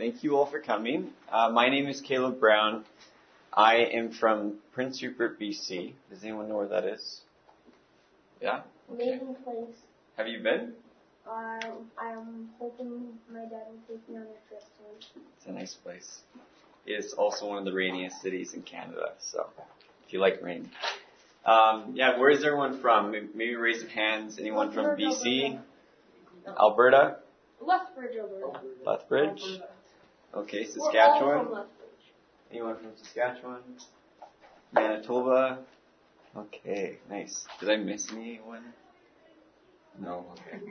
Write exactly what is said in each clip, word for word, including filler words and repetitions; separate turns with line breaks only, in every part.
Thank you all for coming. Uh, my name is Caleb Brown. I am from Prince Rupert, B C. Does anyone know where that is? Yeah? Okay.
Amazing place.
Have you been?
Um, I'm hoping my dad will take me on a trip soon.
It's a nice place. It's also one of the rainiest cities in Canada, so if you like rain. Um, yeah, where is everyone from? Maybe raise some hands. Anyone from B C? Alberta?
Lethbridge, Alberta.
Lethbridge? Okay,
We're all
Saskatchewan?
from Lethbridge.
Anyone from Saskatchewan? Manitoba? Okay, nice. Did I miss anyone? No, okay.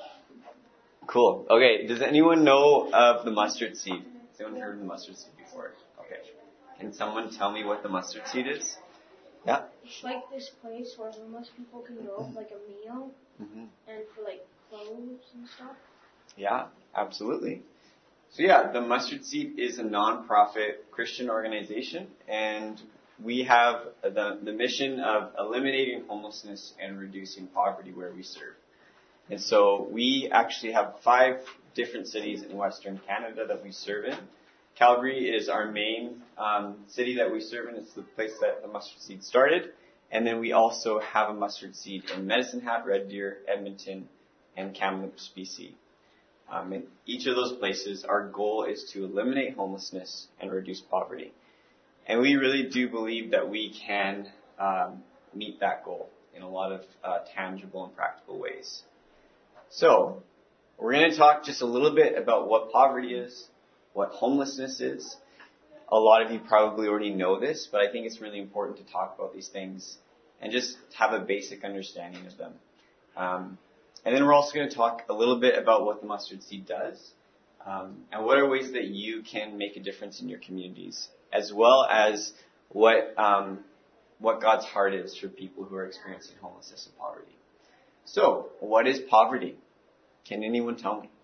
Cool. Okay, does anyone know of the mustard seed? Has anyone heard of the mustard seed before? Okay. Can someone tell me what the mustard seed is? Yeah?
It's like this place where homeless people can go for like a meal
Mm-hmm.
and for like clothes and stuff.
Yeah, absolutely. So yeah, the Mustard Seed is a non-profit Christian organization, and we have the, the mission of eliminating homelessness and reducing poverty where we serve. And so we actually have five different cities in Western Canada that we serve in. Calgary is our main um, city that we serve in. It's the place that the Mustard Seed started. And then we also have a Mustard Seed in Medicine Hat, Red Deer, Edmonton, and Kamloops, B C. Um, in each of those places, our goal is to eliminate homelessness and reduce poverty. And we really do believe that we can um, meet that goal in a lot of uh, tangible and practical ways. So, we're going to talk just a little bit about what poverty is, what homelessness is. A lot of you probably already know this, but I think it's really important to talk about these things and just have a basic understanding of them. Um, and then we're also going to talk a little bit about what the Mustard Seed does, um, and what are ways that you can make a difference in your communities, as well as what um, what God's heart is for people who are experiencing homelessness and poverty. So, what is poverty? Can anyone tell me?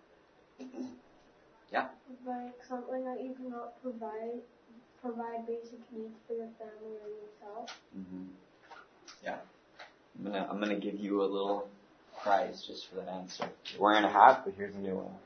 Yeah?
Like something that you cannot provide provide basic needs for your family or yourself.
Mm-hmm. Yeah. I'm gonna I'm gonna give you a little prize just for that answer. You're wearing a hat, but here's a new one.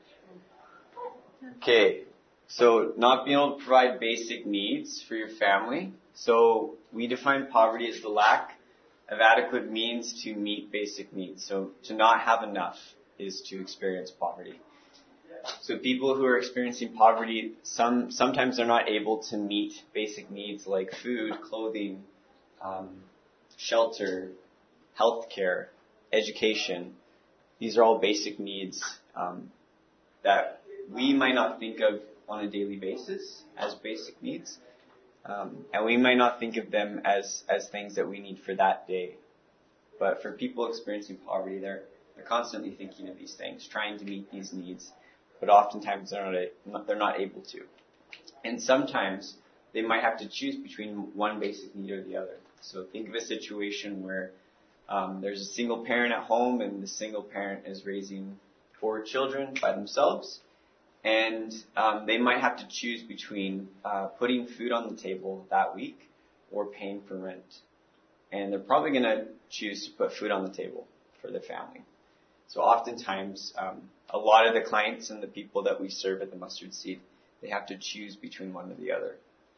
Okay. So not being able to provide basic needs for your family. So we define poverty as the lack of adequate means to meet basic needs. So to not have enough is to experience poverty. So people who are experiencing poverty, some sometimes they're not able to meet basic needs like food, clothing, um, shelter, healthcare, education. These are all basic needs um, that we might not think of on a daily basis as basic needs, um, and we might not think of them as as things that we need for that day. But for people experiencing poverty, they're they're constantly thinking of these things, trying to meet these needs. But oftentimes they're not, they're not able to. And sometimes they might have to choose between one basic need or the other. So think of a situation where um, there's a single parent at home and the single parent is raising four children by themselves. And um, they might have to choose between uh, putting food on the table that week or paying for rent. And they're probably going to choose to put food on the table for their family. So oftentimes, um, a lot of the clients and the people that we serve at the Mustard Seed, they have to choose between one or the other.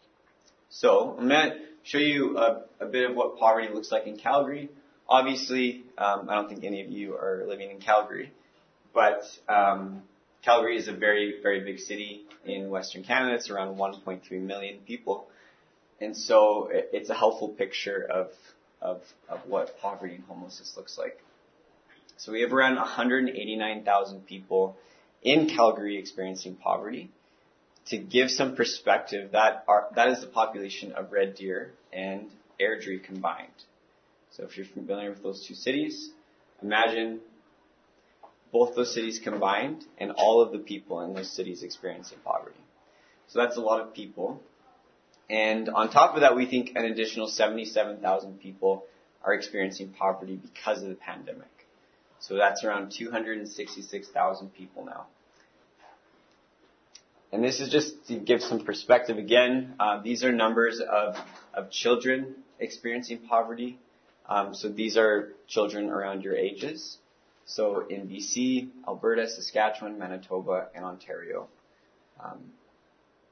So I'm going to show you a, a bit of what poverty looks like in Calgary. Obviously, um, I don't think any of you are living in Calgary, but um, Calgary is a very, very big city in Western Canada. It's around one point three million people. And so it, it's a helpful picture of, of, of what poverty and homelessness looks like. So we have around one hundred eighty-nine thousand people in Calgary experiencing poverty. To give some perspective, that are, that is the population of Red Deer and Airdrie combined. So if you're familiar with those two cities, imagine both those cities combined and all of the people in those cities experiencing poverty. So that's a lot of people. And on top of that, we think an additional seventy-seven thousand people are experiencing poverty because of the pandemic. So that's around two hundred sixty-six thousand people now. And this is just to give some perspective again. Uh, these are numbers of, of children experiencing poverty. Um, so these are children around your ages. So in B C, Alberta, Saskatchewan, Manitoba, and Ontario. Um,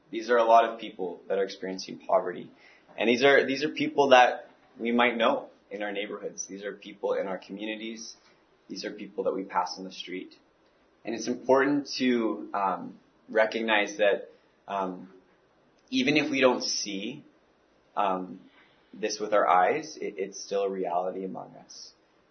These are a lot of people that are experiencing poverty. And these are these are people that we might know in our neighborhoods. These are people in our communities. These are people that we pass on the street. And it's important to um, recognize that um, even if we don't see um, this with our eyes, it, it's still a reality among us.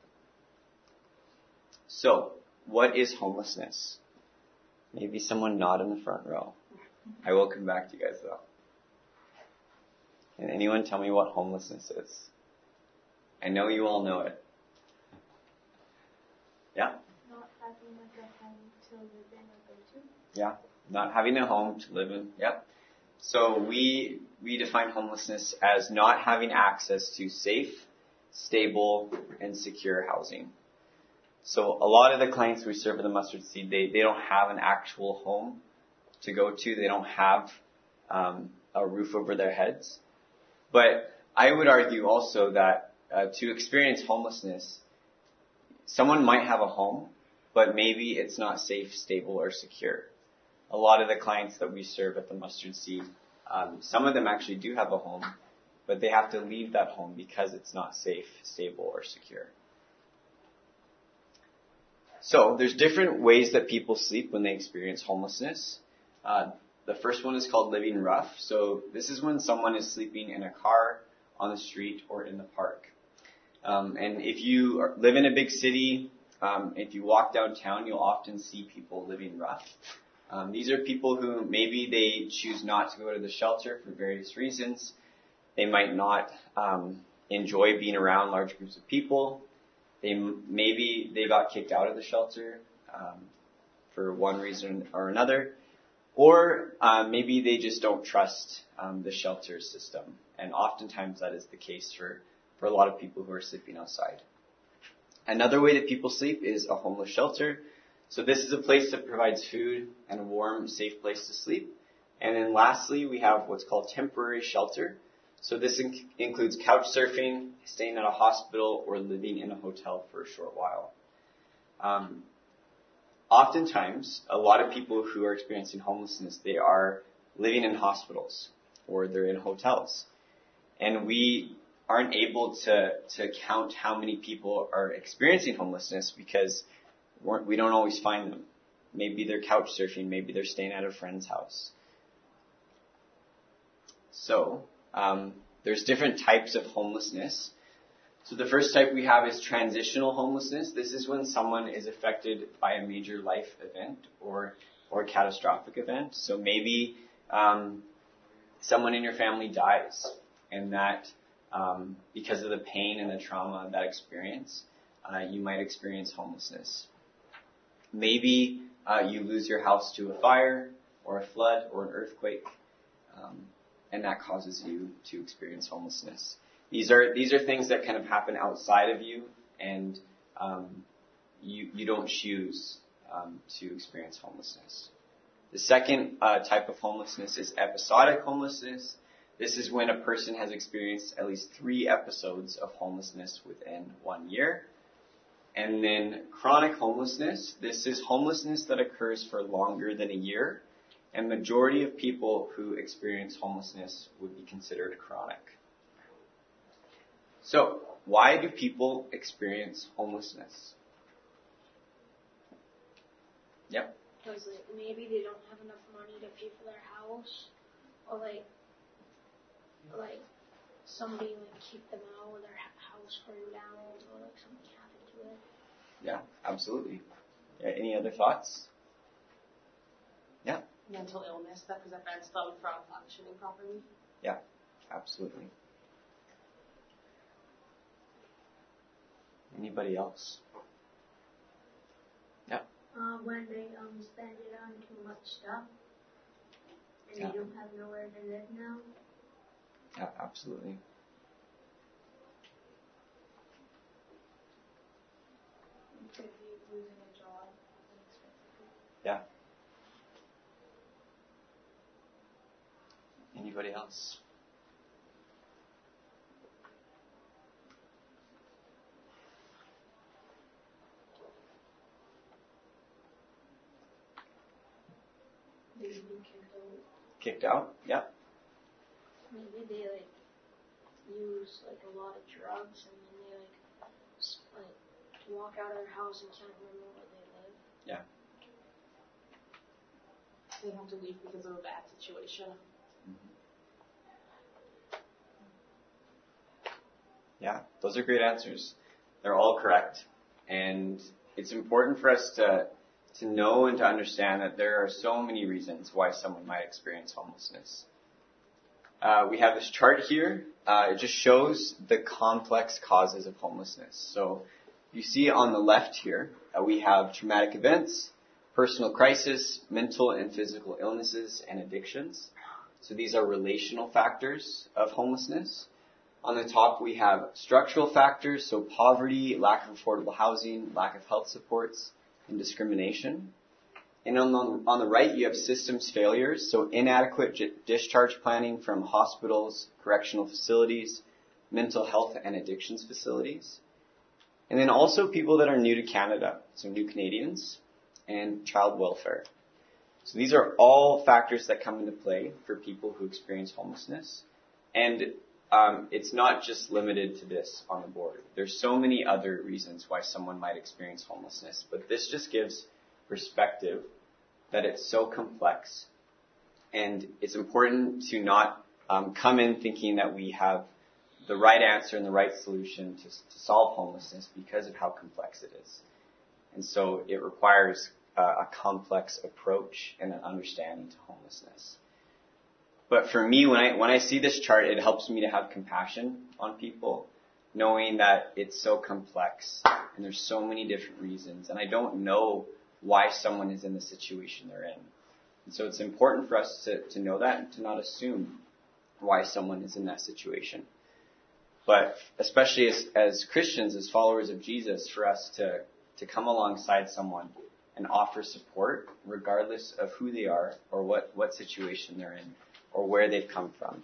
So, what is homelessness? Maybe someone not in the front row. I will come back to you guys though. Can anyone tell me what homelessness is? I know you all know it. Yeah?
Not having like a home to live in or go to.
Yeah. Not having a home to live in. Yep. So we we define homelessness as not having access to safe, stable, and secure housing. So a lot of the clients we serve at the Mustard Seed, they, they don't have an actual home to go to. They don't have um, a roof over their heads. But I would argue also that uh, to experience homelessness, someone might have a home, but maybe it's not safe, stable, or secure. A lot of the clients that we serve at the Mustard Seed, um, some of them actually do have a home, but they have to leave that home because it's not safe, stable, or secure. So there's different ways that people sleep when they experience homelessness. Uh, the first one is called living rough. So this is when someone is sleeping in a car, on the street, or in the park. Um, and if you are, live in a big city, um, if you walk downtown, you'll often see people living rough. Um, these are people who maybe they choose not to go to the shelter for various reasons. They might not um, enjoy being around large groups of people. They maybe they got kicked out of the shelter um, for one reason or another, or uh, maybe they just don't trust um, the shelter system. And oftentimes that is the case for, for a lot of people who are sleeping outside. Another way that people sleep is a homeless shelter. So this is a place that provides food and a warm, safe place to sleep. And then lastly, we have what's called temporary shelter. So this inc- includes couch surfing, staying at a hospital, or living in a hotel for a short while. Um, oftentimes, a lot of people who are experiencing homelessness, they are living in hospitals or they're in hotels. And we aren't able to, to count how many people are experiencing homelessness because we're, we don't always find them. Maybe they're couch surfing, maybe they're staying at a friend's house. So, Um, there's different types of homelessness. So the first type we have is transitional homelessness. This is when someone is affected by a major life event or or catastrophic event. So maybe um, someone in your family dies, and that um, because of the pain and the trauma of that experience, uh, you might experience homelessness. Maybe uh, you lose your house to a fire or a flood or an earthquake. Um, And that causes you to experience homelessness. These are these are things that kind of happen outside of you, and um, you you don't choose um, to experience homelessness. The second uh, type of homelessness is episodic homelessness. This is when a person has experienced at least three episodes of homelessness within one year. And then chronic homelessness. This is homelessness that occurs for longer than a year. And majority of people who experience homelessness would be considered chronic. So, why do people experience homelessness? Yep.
Because like, maybe they don't have enough money to pay for their house, or like, like somebody like kicked them out, or their house burned down, or like something happened to it.
Yeah, absolutely. Yeah, any other thoughts? Yeah.
Mental illness that prevents them from functioning properly.
Yeah, absolutely. Anybody else? Yeah.
Uh, when they um spend it on too much stuff, and
yeah.
they don't have nowhere to live now.
Yeah, absolutely.
It could be losing a job unexpectedly.
Yeah. Anybody else?
Maybe being kicked out.
kicked out. Yeah.
Maybe they like use like a lot of drugs and then they like s- like walk out of their house and can't remember where they live.
Yeah.
They have to leave because of a bad situation.
Yeah, those are great answers. They're all correct. And it's important for us to to know and to understand that there are so many reasons why someone might experience homelessness. Uh, we have this chart here. Uh, it just shows the complex causes of homelessness. So you see on the left here, uh, we have traumatic events, personal crisis, mental and physical illnesses, and addictions. So these are relational factors of homelessness. On the top, we have structural factors, so poverty, lack of affordable housing, lack of health supports, and discrimination. And on the, on the right, you have systems failures, so inadequate j- discharge planning from hospitals, correctional facilities, mental health and addictions facilities. And then also people that are new to Canada, so new Canadians, and child welfare. So these are all factors that come into play for people who experience homelessness. And Um, it's not just limited to this on the board. There's so many other reasons why someone might experience homelessness, but this just gives perspective that it's so complex, and it's important to not um, come in thinking that we have the right answer and the right solution to, to solve homelessness because of how complex it is. And so it requires uh, a complex approach and an understanding to homelessness. But for me, when I when I see this chart, it helps me to have compassion on people, knowing that it's so complex and there's so many different reasons, and I don't know why someone is in the situation they're in. And so it's important for us to, to know that and to not assume why someone is in that situation. But especially as, as Christians, as followers of Jesus, for us to, to come alongside someone and offer support regardless of who they are or what, what situation they're in, or where they've come from.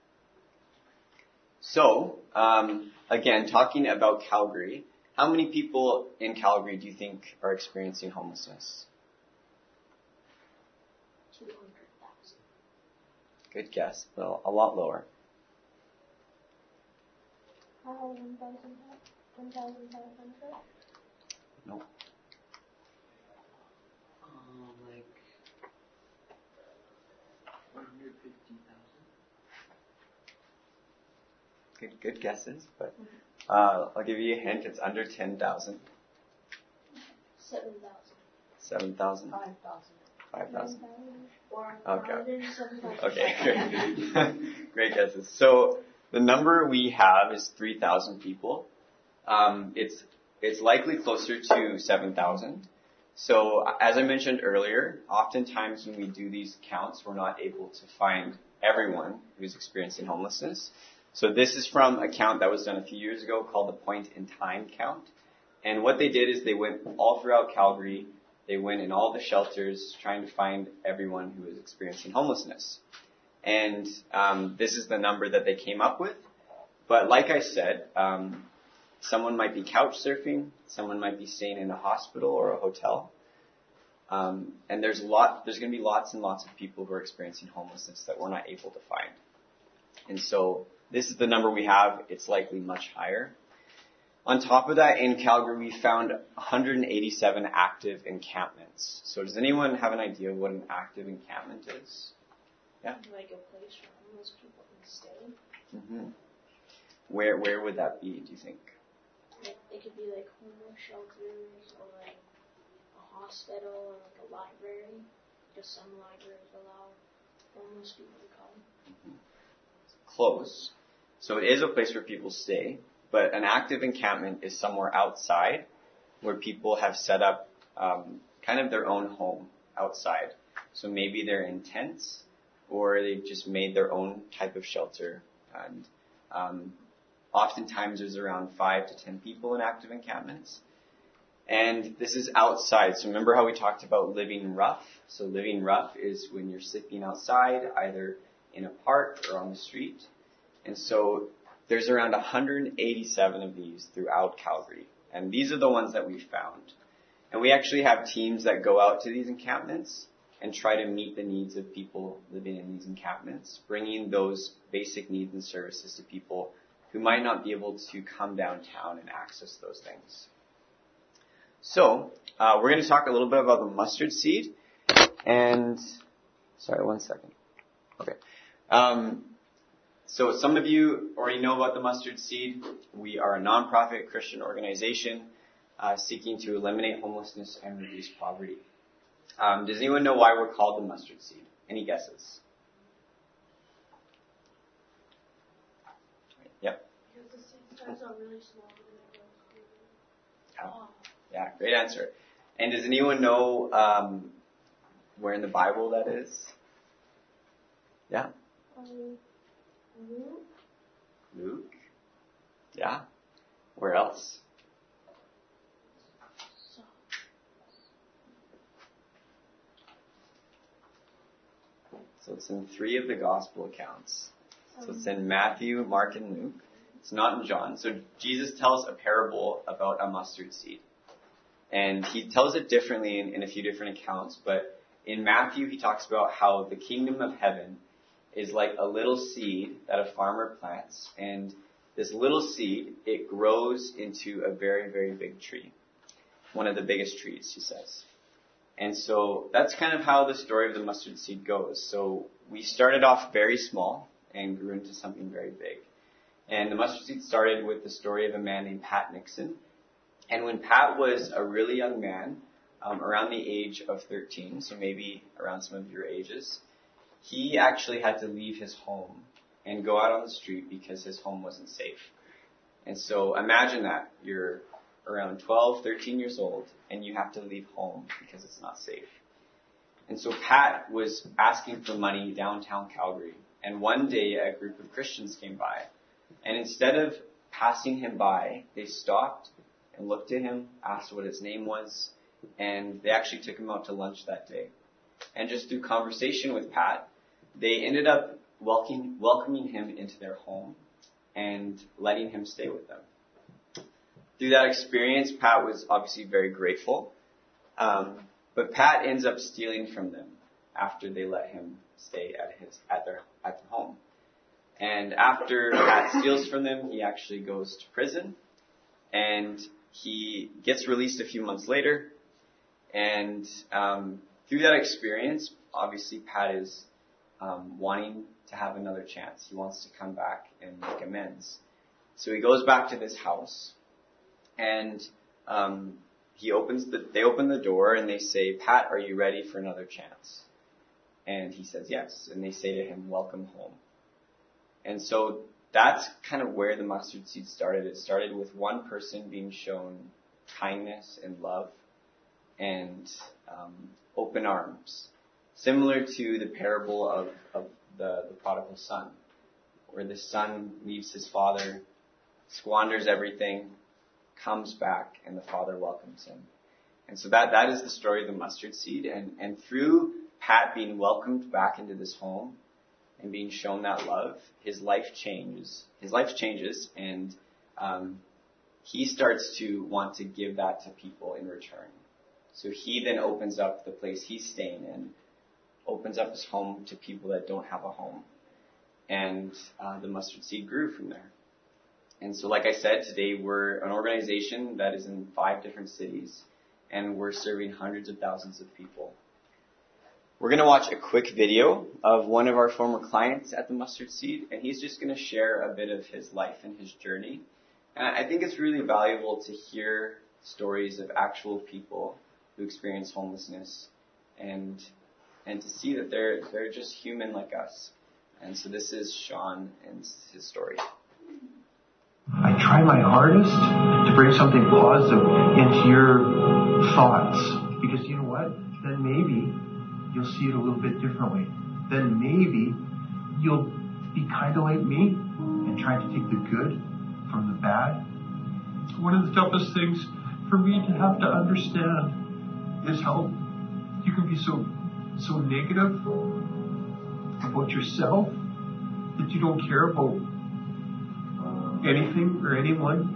So, um, again, talking about Calgary, how many people in Calgary do you think are experiencing homelessness?
two hundred thousand.
Good guess. Well, a lot lower.
Oh, one thousand one thousand five hundred?
No.
Um, like one hundred fifty thousand.
Good, good guesses, but uh, I'll give you a hint. It's under ten thousand.
seven thousand.
seven thousand.
Five thousand.
five thousand.
Four
Okay.
thousand, seven thousand.
Okay, great. Great guesses. So the number we have is three thousand people. Um, it's it's likely closer to seven thousand. So as I mentioned earlier, oftentimes when we do these counts, we're not able to find everyone who's experiencing homelessness. So this is from a count that was done a few years ago called the Point in Time count. And what they did is they went all throughout Calgary. They went in all the shelters trying to find everyone who was experiencing homelessness. And um, this is the number that they came up with. But like I said, um, someone might be couch surfing, someone might be staying in a hospital or a hotel. Um, and there's a lot, there's going to be lots and lots of people who are experiencing homelessness that we're not able to find. And so this is the number we have. It's likely much higher. On top of that, in Calgary, we found one hundred eighty-seven active encampments. So does anyone have an idea of what an active encampment is? Yeah?
Like a place where homeless people can stay.
Mm-hmm. Where where would that be, do you think?
It, it could be like homeless shelters or like a hospital or like a library. Because some libraries allow homeless people to come.
Mm-hmm. Close. So it is a place where people stay, but an active encampment is somewhere outside where people have set up um, kind of their own home outside. So maybe they're in tents or they've just made their own type of shelter. And um, oftentimes there's around five to ten people in active encampments. And this is outside. So remember how we talked about living rough? So living rough is when you're sleeping outside, either in a park or on the street. And so there's around one hundred eighty-seven of these throughout Calgary. And these are the ones that we found. And we actually have teams that go out to these encampments and try to meet the needs of people living in these encampments, bringing those basic needs and services to people who might not be able to come downtown and access those things. So, uh, we're going to talk a little bit about the mustard seed. And, sorry, one second. Okay. Um, so some of you already know about the mustard seed. We are a nonprofit Christian organization uh, seeking to eliminate homelessness and reduce poverty. Um, does anyone know why we're called the mustard seed? Any guesses? Yep.
Because the seed starts out really small and then it grows.
Oh. Yeah, great answer. And does anyone know um, where in the Bible that is? Yeah?
Um, Luke?
Luke? Yeah? Where else?
So.
So it's in three of the gospel accounts. So it's in Matthew, Mark, and Luke. It's not in John. So Jesus tells a parable about a mustard seed. And he tells it differently in, in a few different accounts. But in Matthew, he talks about how the kingdom of heaven is like a little seed that a farmer plants. And this little seed, it grows into a very, very big tree. One of the biggest trees, he says. And so that's kind of how the story of the mustard seed goes. So we started off very small and grew into something very big. And the mustard seed started with the story of a man named Pat Nixon. And when Pat was a really young man, um, around the age of thirteen, so maybe around some of your ages, he actually had to leave his home and go out on the street because his home wasn't safe. And so imagine that. You're around twelve, thirteen years old, and you have to leave home because it's not safe. And so Pat was asking for money downtown Calgary. And one day a group of Christians came by. And instead of passing him by, they stopped and looked at him, asked what his name was, and they actually took him out to lunch that day. And just through conversation with Pat, they ended up welcoming, welcoming him into their home and letting him stay with them. Through that experience, Pat was obviously very grateful. Um, but Pat ends up stealing from them after they let him stay at his at their at their home. And after Pat steals from them, he actually goes to prison, and he gets released a few months later. And um, through that experience, obviously Pat is um, wanting to have another chance. He wants to come back and make amends. So he goes back to this house, and um, he opens the. They open the door and they say, "Pat, are you ready for another chance?" And he says yes. And they say to him, "Welcome home." And so that's kind of where the mustard seed started. It started with one person being shown kindness and love and um, open arms, similar to the parable of, of the, the prodigal son, where the son leaves his father, squanders everything, comes back, and the father welcomes him. And so that, that is the story of the mustard seed. And, and through Pat being welcomed back into this home and being shown that love, his life changes. His life changes, and um, he starts to want to give that to people in return. So he then opens up the place he's staying in, opens up his home to people that don't have a home. And uh, the mustard seed grew from there. And so, like I said, today we're an organization that is in five different cities, and we're serving hundreds of thousands of people. We're going to watch a quick video of one of our former clients at the Mustard Seed, and he's just going to share a bit of his life and his journey. And I think it's really valuable to hear stories of actual people who experience homelessness, and and to see that they're they're just human like us. And so this is Sean and his story.
I try my hardest to bring something positive into your thoughts, because you know what? Then maybe you'll see it a little bit differently. Then maybe you'll be kind of like me and try to take the good from the bad. One of the toughest things for me to have to understand is how you can be so so negative about yourself that you don't care about anything or anyone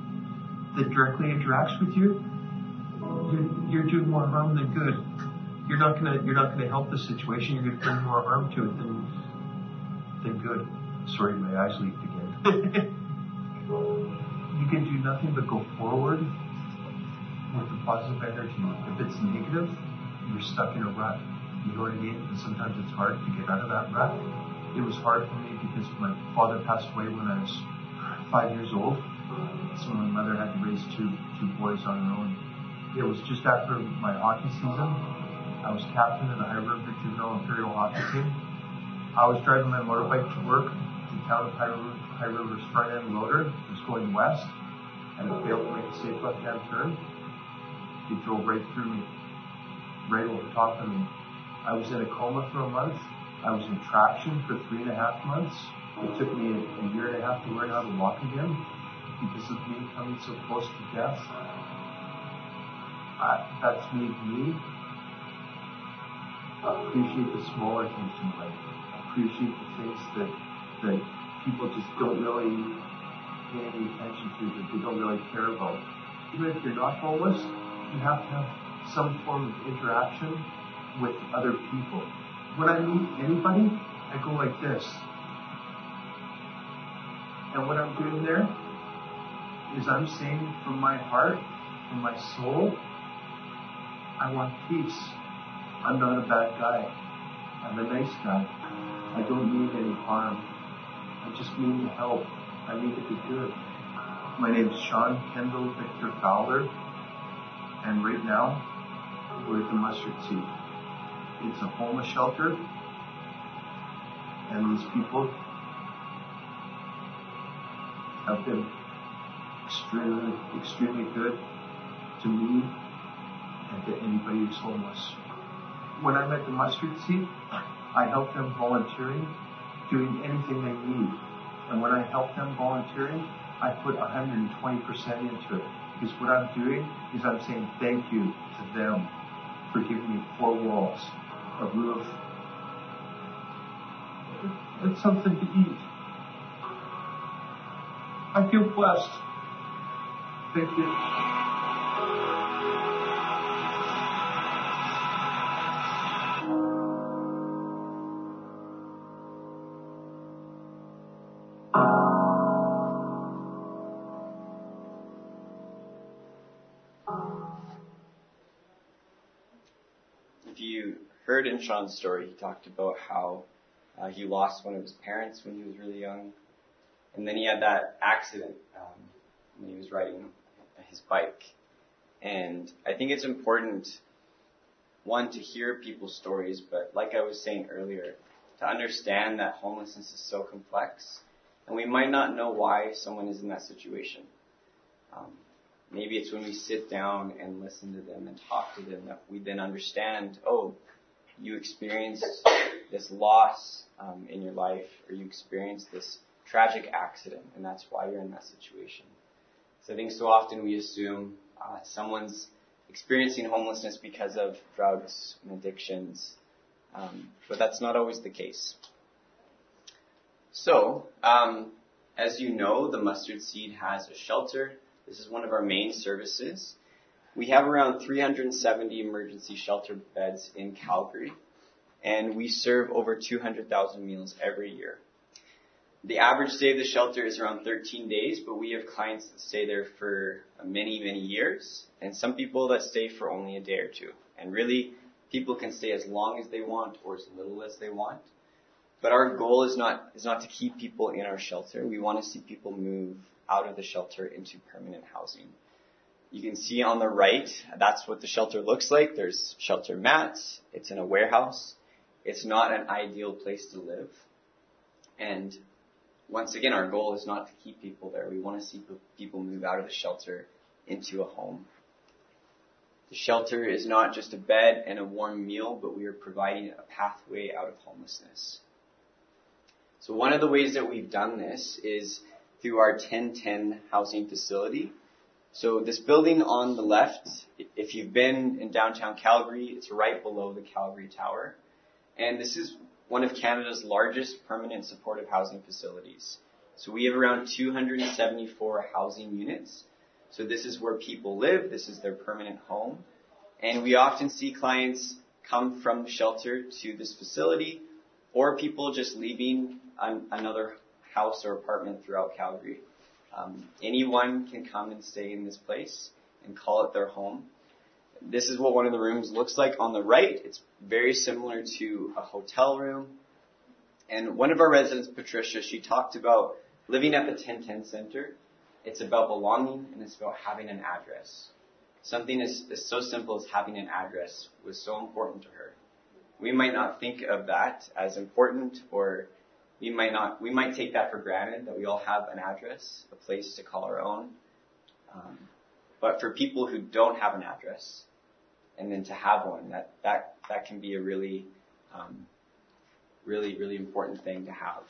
that directly interacts with you. You're, you're doing more harm than good. you're not gonna you're not gonna help the situation. You're gonna bring more harm to it than than good. Sorry, my eyes leaked again. You can do nothing but go forward with the positive energy. If it's negative, you're stuck in a rut. You know what I mean? And sometimes it's hard to get out of that rut. It was hard for me because my father passed away when I was five years old. So my mother had to raise two two boys on her own. It was just after my hockey season. I was captain of the High River Juvenile Imperial Hockey Team. I was driving my motorbike to work. The town of High, River, High River's front end loader was going west, and it failed to make a safe left-hand turn. It drove right through me, right over top of me. I was in a coma for a month. I was in traction for three and a half months. It took me a, a year and a half to learn how to walk again because of me coming so close to death. I, that's made me appreciate the smaller things in life. Appreciate the things that that people just don't really pay any attention to, that they don't really care about. Even if you're not homeless, you have to have some form of interaction with other people. When I meet anybody, I go like this. And what I'm doing there is I'm saying from my heart, from my soul, I want peace. I'm not a bad guy. I'm a nice guy. I don't mean any harm. I just mean to help. I mean to be good. My name is Sean Kendall Victor Fowler, and right now we're at the Mustard Seed. It's a homeless shelter, and these people have been extremely, extremely good to me and to anybody who's homeless. When I'm at the Mustard Seed, I help them volunteering, doing anything they need. And when I help them volunteering, I put one hundred twenty percent into it. Because what I'm doing is I'm saying thank you to them for giving me four walls, a roof, and something to eat. I feel blessed. Thank you.
If you heard in Sean's story, he talked about how uh, he lost one of his parents when he was really young. And then he had that accident um, when he was riding his bike. And I think it's important, one, to hear people's stories, but like I was saying earlier, to understand that homelessness is so complex. And we might not know why someone is in that situation. Um, maybe it's when we sit down and listen to them and talk to them that we then understand, oh, you experienced this loss um, in your life, or you experienced this tragic accident, and that's why you're in that situation. So I think so often we assume uh, someone's experiencing homelessness because of drugs and addictions, um, but that's not always the case. So, um, as you know, the Mustard Seed has a shelter. This is one of our main services. We have around three hundred seventy emergency shelter beds in Calgary, and we serve over two hundred thousand meals every year. The average stay of the shelter is around thirteen days, but we have clients that stay there for many, many years, and some people that stay for only a day or two. And really, people can stay as long as they want or as little as they want. But our goal is not is not to keep people in our shelter. We want to see people move out of the shelter into permanent housing. You can see on the right, that's what the shelter looks like. There's shelter mats. It's in a warehouse. It's not an ideal place to live. And once again, our goal is not to keep people there. We want to see people move out of the shelter into a home. The shelter is not just a bed and a warm meal, but we are providing a pathway out of homelessness. So one of the ways that we've done this is through our ten ten housing facility. So this building on the left, if you've been in downtown Calgary, it's right below the Calgary Tower. And this is one of Canada's largest permanent supportive housing facilities. So we have around two hundred seventy-four housing units. So this is where people live. This is their permanent home. And we often see clients come from the shelter to this facility, or people just leaving an, another house or apartment throughout Calgary. Um, anyone can come and stay in this place and call it their home. This is what one of the rooms looks like on the right. It's very similar to a hotel room. And one of our residents, Patricia, she talked about living at the ten ten Center. It's about belonging, and it's about having an address. Something as, as so simple as having an address was so important to her. We might not think of that as important, or we might not, we might take that for granted, that we all have an address, a place to call our own. Um, but for people who don't have an address, and then to have one, that, that, that can be a really, um, really, really important thing to have.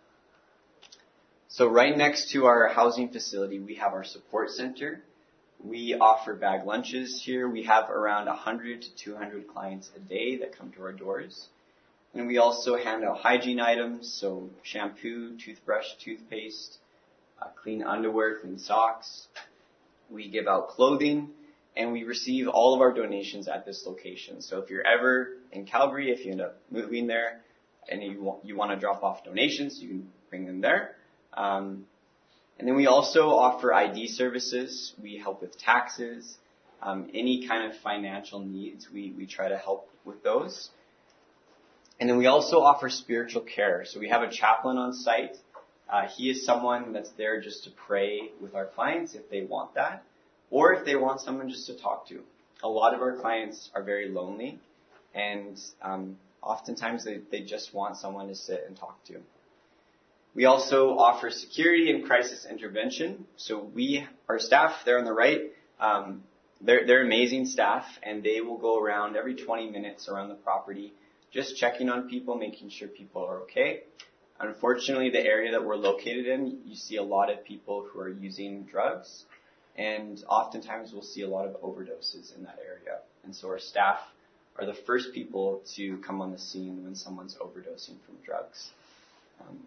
So right next to our housing facility, we have our support center. We offer bag lunches here. We have around one hundred to two hundred clients a day that come to our doors. And we also hand out hygiene items, so shampoo, toothbrush, toothpaste, uh, clean underwear, clean socks. We give out clothing, and we receive all of our donations at this location. So if you're ever in Calgary, if you end up moving there, and you want, you want to drop off donations, you can bring them there. Um, and then we also offer I D services. We help with taxes, um, any kind of financial needs. We, we try to help with those. And then we also offer spiritual care. So we have a chaplain on site. Uh, he is someone that's there just to pray with our clients if they want that, or if they want someone just to talk to. A lot of our clients are very lonely, and um, oftentimes they, they just want someone to sit and talk to. We also offer security and crisis intervention. So we, our staff there on the right, um, they're, they're amazing staff, and they will go around every twenty minutes around the property, just checking on people, making sure people are okay. Unfortunately, the area that we're located in, you see a lot of people who are using drugs, and oftentimes we'll see a lot of overdoses in that area. And so our staff are the first people to come on the scene when someone's overdosing from drugs. Um,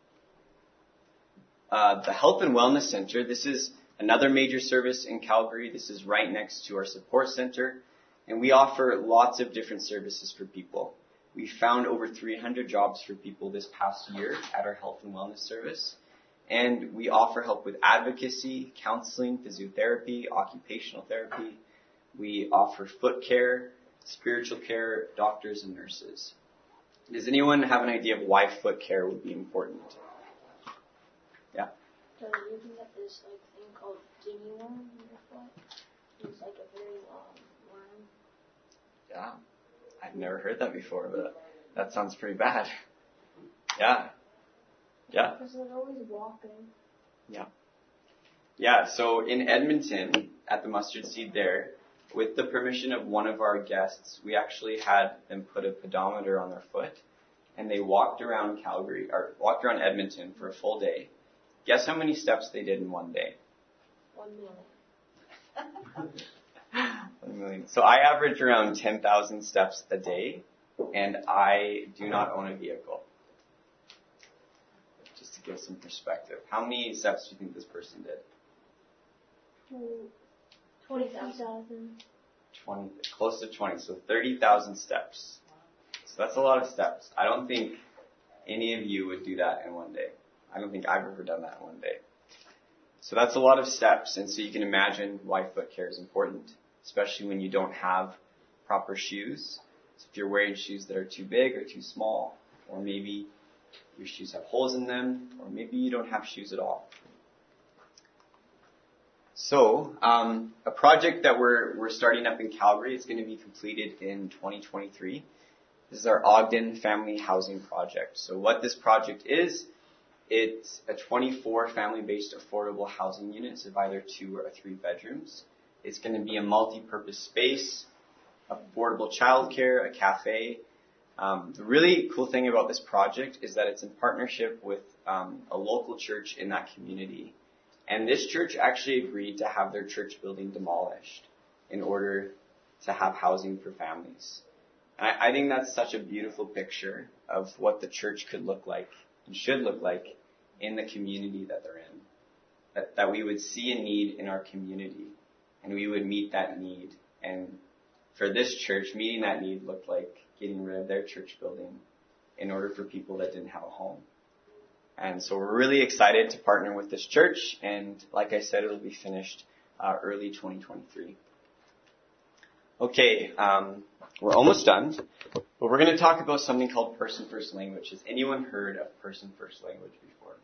uh, the Health and Wellness Center, this is another major service in Calgary. This is right next to our support center, and we offer lots of different services for people. We found over three hundred jobs for people this past year at our health and wellness service. And we offer help with advocacy, counseling, physiotherapy, occupational therapy. We offer foot care, spiritual care, doctors, and nurses. Does anyone have an idea of why foot care would be important? Yeah?
So you can get this like thing called guinea worm in your foot. It's like a very long worm.
Yeah. I've never heard that before, but that sounds pretty bad. Yeah. Yeah.
Because they're always walking.
Yeah. Yeah, so in Edmonton, at the Mustard Seed there, with the permission of one of our guests, we actually had them put a pedometer on their foot, and they walked around Calgary, or walked around Edmonton for a full day. Guess how many steps they did in one day?
One million.
One million. So I average around ten thousand steps a day, and I do not own a vehicle. Just to give some perspective. How many steps do you think this person did?
Twenty thousand.
twenty, close to twenty, so thirty thousand steps. So that's a lot of steps. I don't think any of you would do that in one day. I don't think I've ever done that in one day. So that's a lot of steps, and so you can imagine why foot care is important, especially when you don't have proper shoes. So if you're wearing shoes that are too big or too small, or maybe your shoes have holes in them, or maybe you don't have shoes at all. So, um, a project that we're we're starting up in Calgary is going to be completed in twenty twenty-three. This is our Ogden Family Housing Project. So what this project is, it's a twenty-four family-based affordable housing units of either two or three bedrooms. It's going to be a multi-purpose space, affordable childcare, a cafe. Um, the really cool thing about this project is that it's in partnership with um, a local church in that community. And this church actually agreed to have their church building demolished in order to have housing for families. And I, I think that's such a beautiful picture of what the church could look like and should look like in the community that they're in. That, that we would see a need in our community, and we would meet that need and for this church, meeting that need looked like getting rid of their church building in order for people that didn't have a home. And so we're really excited to partner with this church, and like I said, it'll be finished uh, early twenty twenty-three. Okay, um, we're almost done, but we're going to talk about something called Person First Language. Has anyone heard of Person First Language before?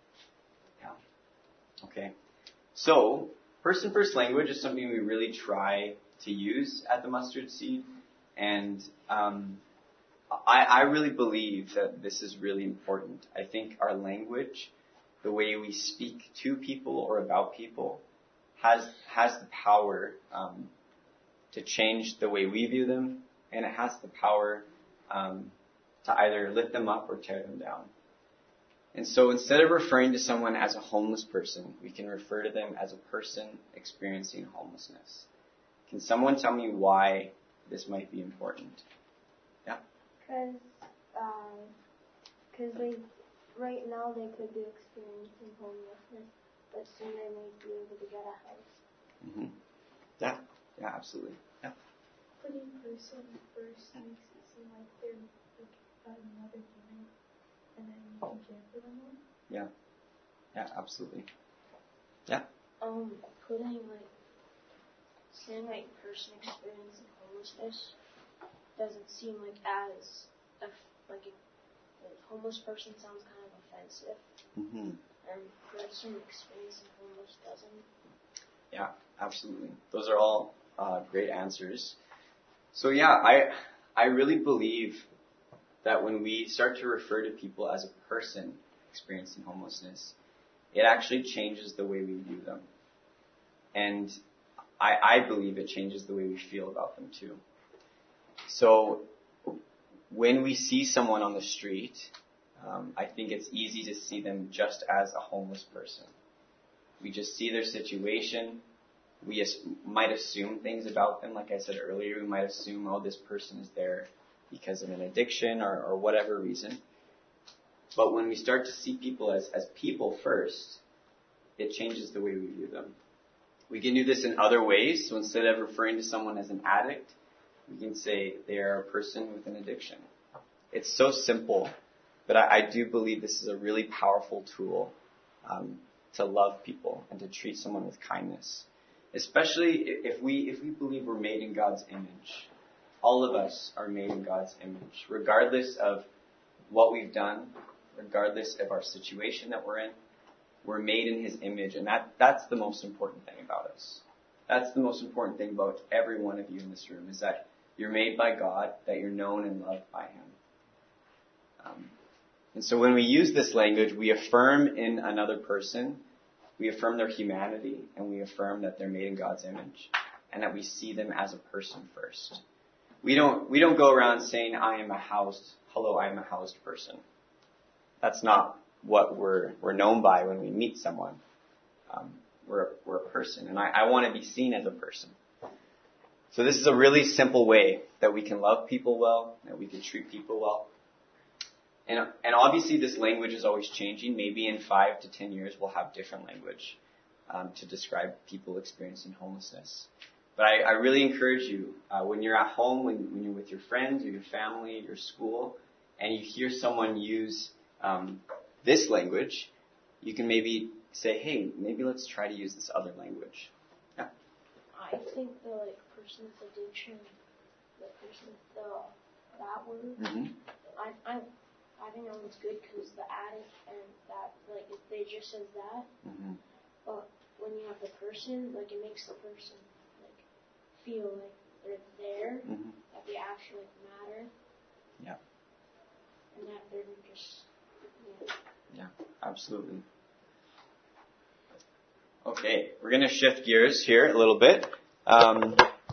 Yeah. Okay. So, Person First Language is something we really try to use at the Mustard Seed, and um, I, I really believe that this is really important. I think our language, the way we speak to people or about people, has has the power um, to change the way we view them, and it has the power um, to either lift them up or tear them down. And so instead of referring to someone as a homeless person, we can refer to them as a person experiencing homelessness. Can someone tell me why this might be important? Yeah?
Because, um, cause they, right now they could be experiencing homelessness, but soon they may be able to get a house.
Mm-hmm. Yeah, yeah, absolutely. Yeah.
Putting person first makes it seem like they're like another human, and then you can care for them more.
Yeah, yeah, absolutely. Yeah.
Um, putting like, saying like person experiencing homelessness doesn't seem like as, a, like a, a homeless person sounds kind of offensive.
Mm-hmm.
And person experiencing homeless doesn't.
Yeah, absolutely. Those are all uh, great answers. So yeah, I I really believe that when we start to refer to people as a person experiencing homelessness, it actually changes the way we view them. And I, I believe it changes the way we feel about them too. So when we see someone on the street, um, I think it's easy to see them just as a homeless person. We just see their situation. We as- might assume things about them. Like I said earlier, we might assume, oh, this person is there because of an addiction or, or whatever reason. But when we start to see people as, as people first, it changes the way we view them. We can do this in other ways. So instead of referring to someone as an addict, we can say they are a person with an addiction. It's so simple, but I, I do believe this is a really powerful tool um, to love people and to treat someone with kindness. Especially if we if we believe we're made in God's image. All of us are made in God's image, regardless of what we've done, regardless of our situation that we're in. We're made in His image, and that, that's the most important thing about us. That's the most important thing about every one of you in this room, is that you're made by God, that you're known and loved by Him. Um, and so when we use this language, we affirm in another person, we affirm their humanity, and we affirm that they're made in God's image, and that we see them as a person first. We don't we don't go around saying, I am a housed, hello, I am a housed person. That's not what we're we're known by when we meet someone. Um, we're, we're a person, and I, I want to be seen as a person. So this is a really simple way that we can love people well, that we can treat people well. And, and obviously this language is always changing. Maybe in five to ten years we'll have different language um, to describe people experiencing homelessness. But I, I really encourage you, uh, when you're at home, when, when you're with your friends or your family, your school, and you hear someone use um, this language, you can maybe say, hey, maybe let's try to use this other language. Yeah.
I think the like person with addiction, the person with the that word,
Mm-hmm.
I I I think that one's good because the addict and that like if they just says that,
Mm-hmm.
but when you have the person, like it makes the person like feel like they're there,
Mm-hmm.
that they actually matter.
Yeah.
And that they're just. You know,
Yeah, absolutely. Okay, we're going to shift gears here a little bit. Um,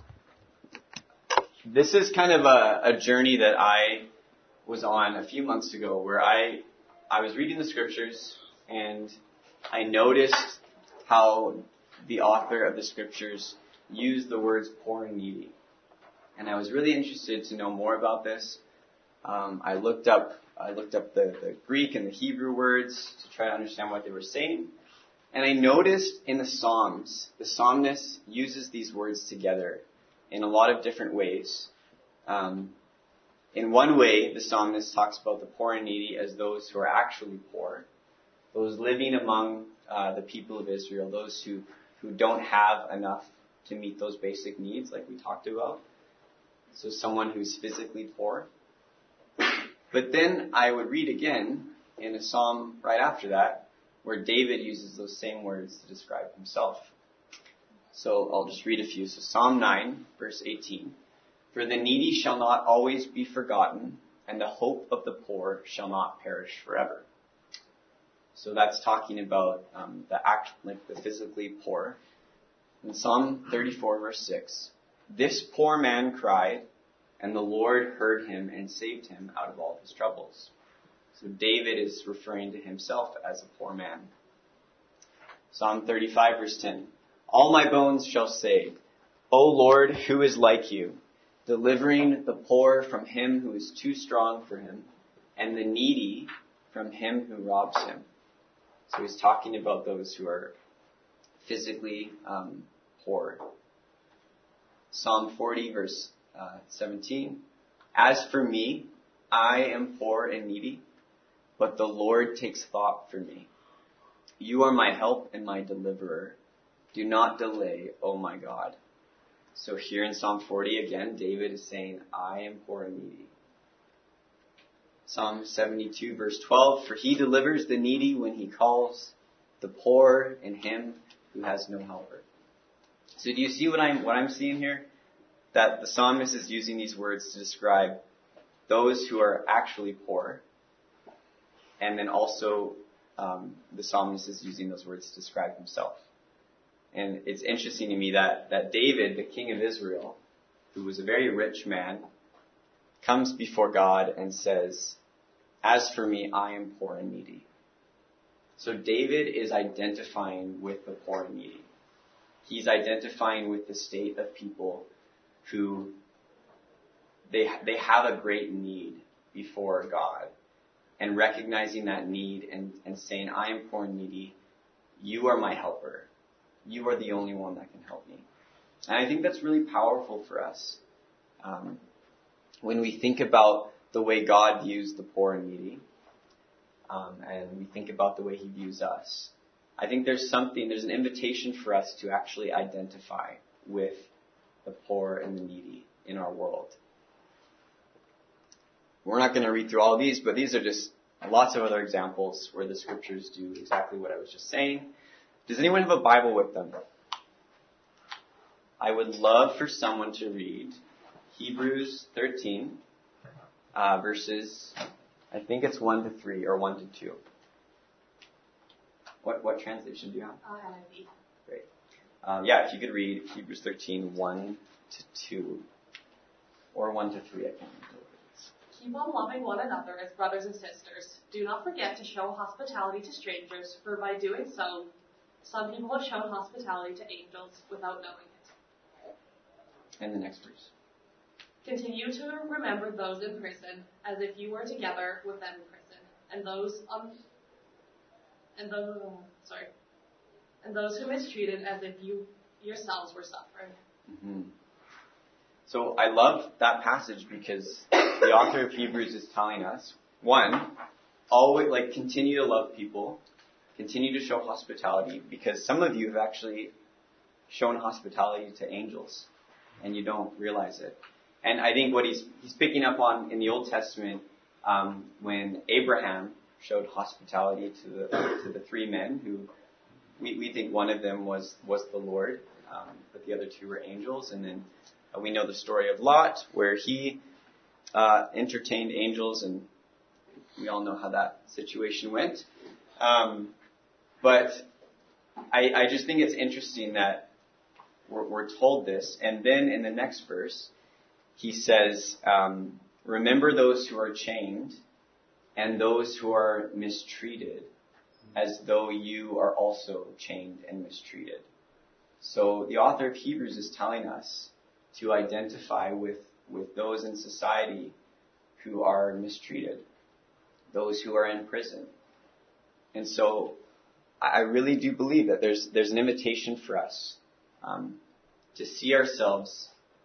this is kind of a, a journey that I was on a few months ago where I I was reading the scriptures and I noticed how the author of the scriptures used the words poor and needy. And I was really interested to know more about this. Um, I looked up I looked up the, the Greek and the Hebrew words to try to understand what they were saying. And I noticed in the Psalms, the psalmist uses these words together in a lot of different ways. Um, in one way, the psalmist talks about the poor and needy as those who are actually poor, those living among uh, the people of Israel, those who, who don't have enough to meet those basic needs like we talked about. So someone who's physically poor. But then I would read again in a psalm right after that where David uses those same words to describe himself. So I'll just read a few. So Psalm nine, verse eighteen. For the needy shall not always be forgotten, and the hope of the poor shall not perish forever. So that's talking about um, the act, like the physically poor. In Psalm thirty-four, verse six, this poor man cried, and the Lord heard him and saved him out of all his troubles. So David is referring to himself as a poor man. Psalm thirty-five, verse ten, all my bones shall say, O Lord, who is like you, delivering the poor from him who is too strong for him, and the needy from him who robs him. So he's talking about those who are physically um, poor. Psalm forty, verse uh, seventeen. As for me, I am poor and needy, but the Lord takes thought for me. You are my help and my deliverer. Do not delay, O my God. So here in Psalm forty, again, David is saying, I am poor and needy. Psalm seventy-two, verse twelve, for he delivers the needy when he calls, the poor and him who has no helper. So do you see what I'm, what I'm seeing here? That the psalmist is using these words to describe those who are actually poor, and then also um, the psalmist is using those words to describe himself. And it's interesting to me that, that David, the king of Israel, who was a very rich man, comes before God and says, as for me, I am poor and needy. So David is identifying with the poor and needy. He's identifying with the state of people who they they have a great need before God, and recognizing that need and, and saying, I am poor and needy. You are my helper. You are the only one that can help me. And I think that's really powerful for us. Um, when we think about the way God views the poor and needy, um, and we think about the way he views us, I think there's something, there's an invitation for us to actually identify with the poor and the needy in our world. We're not going to read through all of these, but these are just lots of other examples where the scriptures do exactly what I was just saying. Does anyone have a Bible with them? I would love for someone to read Hebrews thirteen, uh, verses, I think it's one to three or one to two. What what translation do you have?
Uh, N I V.
Great. Um, yeah, if you could read Hebrews thirteen, one to two, or one to three, I can't remember.
Keep on loving one another as brothers and sisters. Do not forget to show hospitality to strangers, for by doing so, some people have shown hospitality to angels without knowing it.
And the next verse.
Continue to remember those in prison as if you were together with them in prison, and those um, and those uh, sorry, and those who mistreated as if you yourselves were suffering.
Mm-hmm. So I love that passage because the author of Hebrews is telling us, one, always like continue to love people, continue to show hospitality, because some of you have actually shown hospitality to angels, and you don't realize it. And I think what he's he's picking up on in the Old Testament, um, when Abraham showed hospitality to the to the three men who we, we think one of them was was the Lord, um, but the other two were angels, and then uh, we know the story of Lot where he uh, entertained angels, and we all know how that situation went. Um, but I, I just think it's interesting that we're, we're told this, and then in the next verse. He says, um, remember those who are chained and those who are mistreated as though you are also chained and mistreated. So the author of Hebrews is telling us to identify with, with those in society who are mistreated, those who are in prison. And so I really do believe that there's, there's an invitation for us um, to see ourselves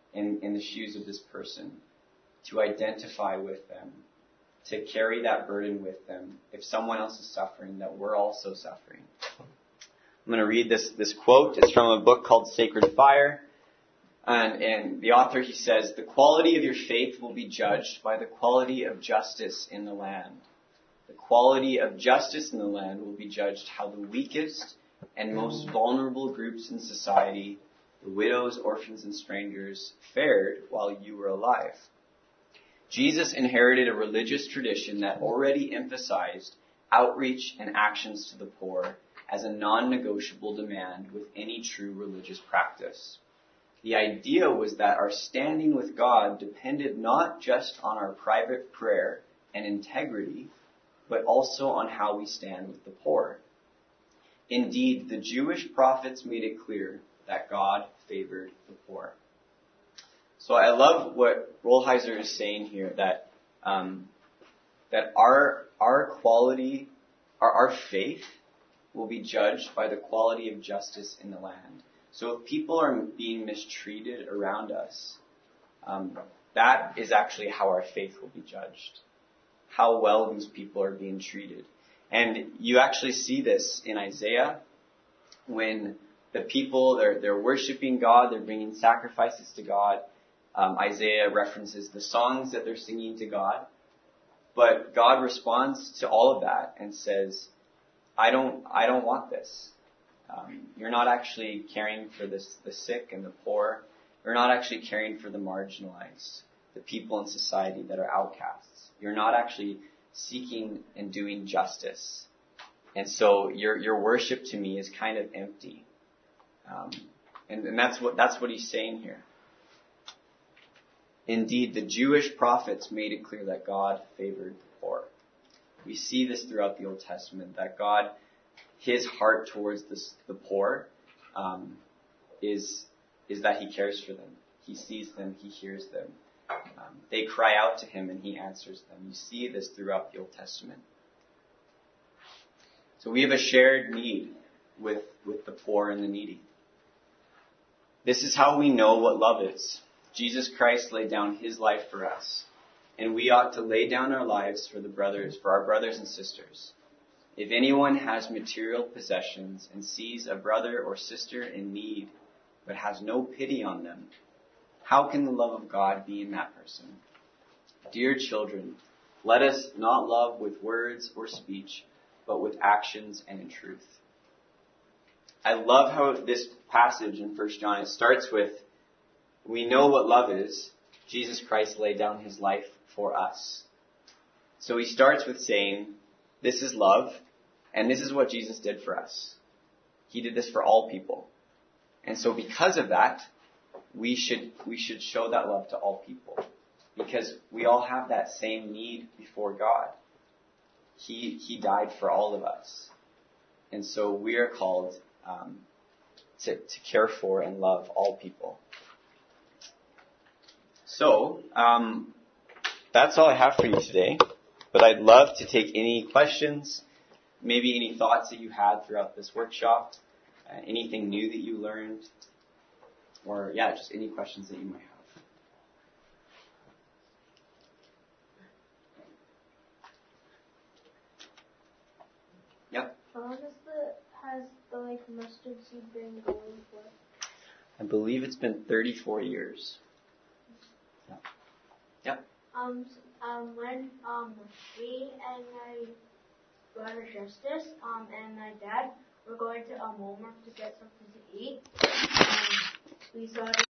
in, in the shoes of this person, to identify with them, to carry that burden with them. If someone else is suffering, that we're also suffering. I'm going to read this, this quote. It's from a book called Sacred Fire. And, and the author, he says, "The quality of your faith will be judged by the quality of justice in the land. The quality of justice in the land will be judged how the weakest and most vulnerable groups in society, the widows, orphans, and strangers, fared while you were alive. Jesus inherited a religious tradition that already emphasized outreach and actions to the poor as a non-negotiable demand with any true religious practice. The idea was that our standing with God depended not just on our private prayer and integrity, but also on how we stand with the poor. Indeed, the Jewish prophets made it clear that God favored the poor." So I love what Rolheiser is saying here, that um, that our our quality, our, our faith will be judged by the quality of justice in the land. So if people are being mistreated around us, um, that is actually how our faith will be judged. How well these people are being treated. And you actually see this in Isaiah when the people, they're, they're worshiping God, they're bringing sacrifices to God. Um, Isaiah references the songs that they're singing to God. But God responds to all of that and says, I don't, I don't want this. Um, you're not actually caring for this, the sick and the poor. You're not actually caring for the marginalized, the people in society that are outcasts. You're not actually seeking and doing justice. And so your your worship to me is kind of empty. Um, and, and that's what that's what he's saying here. Indeed, the Jewish prophets made it clear that God favored the poor. We see this throughout the Old Testament, that God, his heart towards this, the poor um, is is that he cares for them. He sees them, he hears them. Um, they cry out to him and he answers them. You see this throughout the Old Testament. So we have a shared need with, with the poor and the needy. This is how we know what love is. Jesus Christ laid down his life for us. And we ought to lay down our lives for the brothers, for our brothers and sisters. If anyone has material possessions and sees a brother or sister in need, but has no pity on them, how can the love of God be in that person? Dear children, let us not love with words or speech, but with actions and in truth. I love how this passage in First John, it starts with, we know what love is. Jesus Christ laid down his life for us. So he starts with saying, this is love, and this is what Jesus did for us. He did this for all people. And so because of that, we should we should show that love to all people. Because we all have that same need before God. He he died for all of us. And so we are called um, to, to care for and love all people. So, um, that's all I have for you today. But I'd love to take any questions, maybe any thoughts that you had throughout this workshop, uh, anything new that you learned, or, yeah, just any questions that you might have. Yep.
How long has the, has the, like, mustard seed been going for?
I believe it's been thirty-four years. Yeah. Yep.
Um, um, when, um, me and my brother Justice, um, and my dad were going to, um, Walmart to get something to eat, um, we saw